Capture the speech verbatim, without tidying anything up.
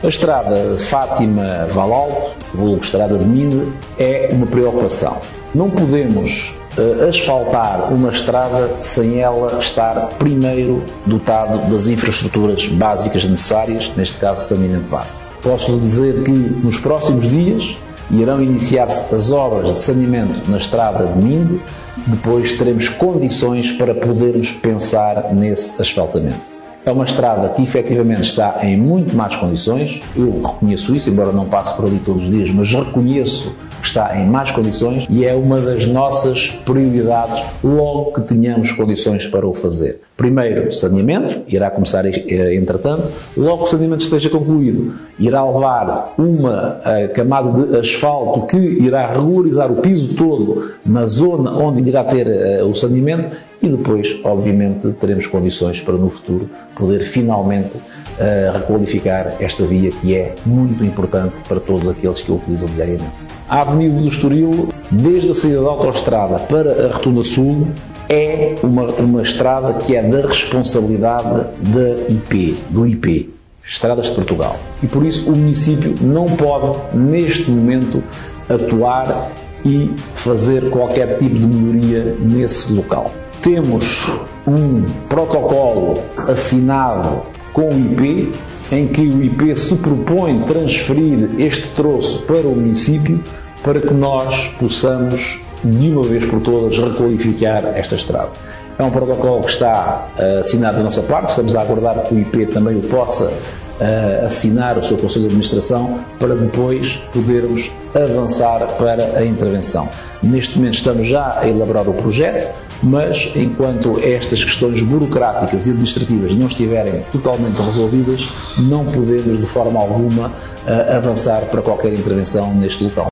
A estrada Fátima-Valalto, vulgo estrada de Minde, é uma preocupação. Não podemos uh, asfaltar uma estrada sem ela estar primeiro dotado das infraestruturas básicas necessárias, neste caso saneamento básico. Posso dizer que nos próximos dias irão iniciar-se as obras de saneamento na estrada de Minde, depois teremos condições para podermos pensar nesse asfaltamento. É uma estrada que efetivamente está em muito más condições, eu reconheço isso, embora não passe por ali todos os dias, mas reconheço que está em más condições e é uma das nossas prioridades logo que tenhamos condições para o fazer. Primeiro, saneamento, irá começar entretanto, logo que o saneamento esteja concluído, irá levar uma uh, camada de asfalto que irá regularizar o piso todo na zona onde irá ter uh, o saneamento e depois, obviamente, teremos condições para no futuro poder finalmente uh, requalificar esta via que é muito importante para todos aqueles que a utilizam diariamente. A Avenida do Estoril, desde a saída da autoestrada para a Rotunda Sul, é uma, uma estrada que é da responsabilidade da I P, do I P, Estradas de Portugal. E por isso o município não pode, neste momento, atuar e fazer qualquer tipo de melhoria nesse local. Temos um protocolo assinado com o I P, em que o I P se propõe transferir este troço para o município para que nós possamos, de uma vez por todas, requalificar esta estrada. É um protocolo que está uh, assinado da nossa parte, estamos a aguardar que o I P também o possa uh, assinar o seu Conselho de Administração para depois podermos avançar para a intervenção. Neste momento estamos já a elaborar o projeto, mas enquanto estas questões burocráticas e administrativas não estiverem totalmente resolvidas, não podemos de forma alguma uh, avançar para qualquer intervenção neste local.